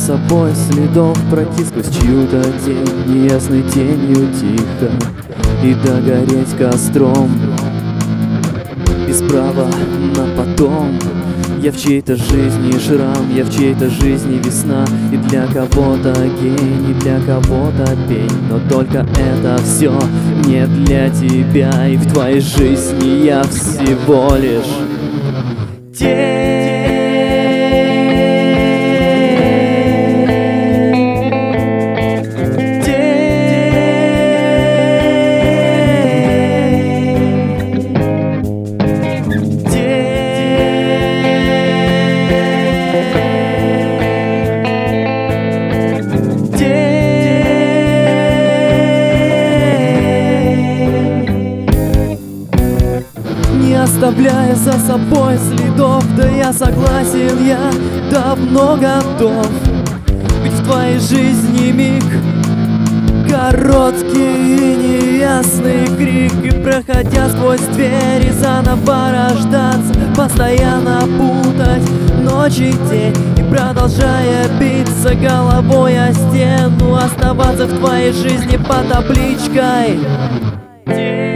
собой следов пройти сквозь чью-то тень, неясной тенью тихо, и догореть костром без права на потом. Я в чьей-то жизни шрам, я в чьей-то жизни весна, и для кого-то гений, для кого-то пень. Но только это все не для тебя, и в твоей жизни я всего лишь тень. Не оставляя за собой следов, да я согласен, я давно готов. Ведь в твоей жизни миг короткий и неясный крик, и проходя сквозь двери заново рождаться, постоянно путать ночь и день, и продолжая биться головой о стену, оставаться в твоей жизни под табличкой.